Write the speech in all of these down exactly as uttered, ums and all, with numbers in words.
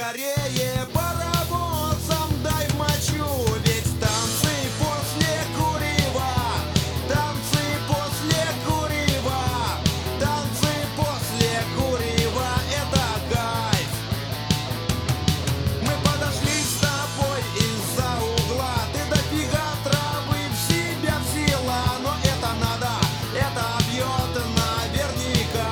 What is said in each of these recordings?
скорее паровозом дай в мочу. Ведь танцы после курева, танцы после курева, танцы после курева — это кайф. Мы подошли с тобой из-за угла, ты дофига травы в себя взяла, но это надо, это бьет наверняка.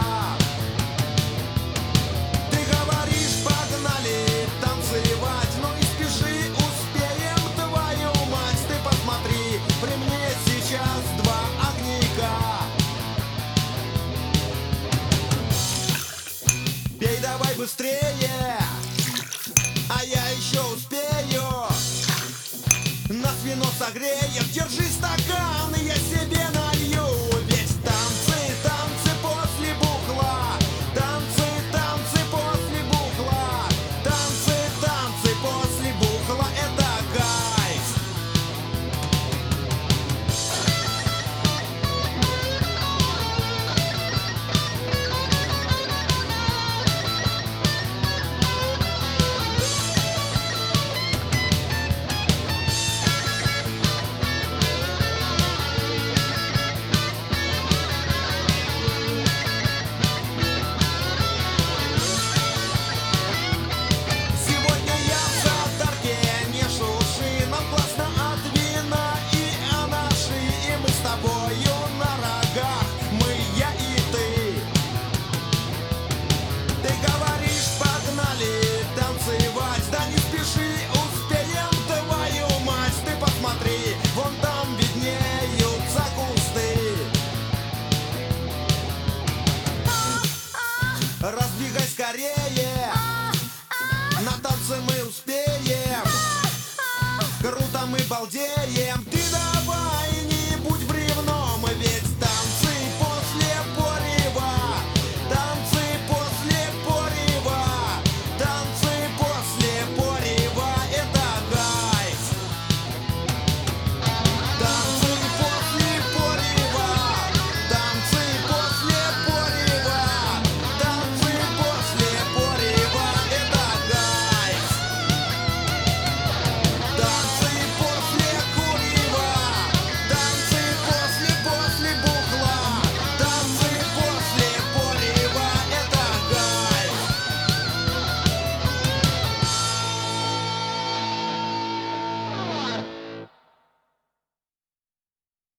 Ты говоришь, погнали танцевать, но не спеши, успеем, твою мать. Ты посмотри, при мне сейчас два огника. Бей давай быстрее, а я еще успею. Нас вино согреем, держи стакан, и я себе налью. Ведь танцы, танцы после бухла, танцы, танцы после бухла, танцы, танцы после бухла — это кайф. Сегодня я в задарке, не шуши, нам классно от вина и анаши. И мы с тобою на рогах, мы, я и ты. Ты говоришь, погнали танцевать, да не спеши, успеем, твою мать. Ты посмотри, вон там виднеются кусты. Разбегай скорее, на танцы мы успеем. Круто мы балдеем. Ты да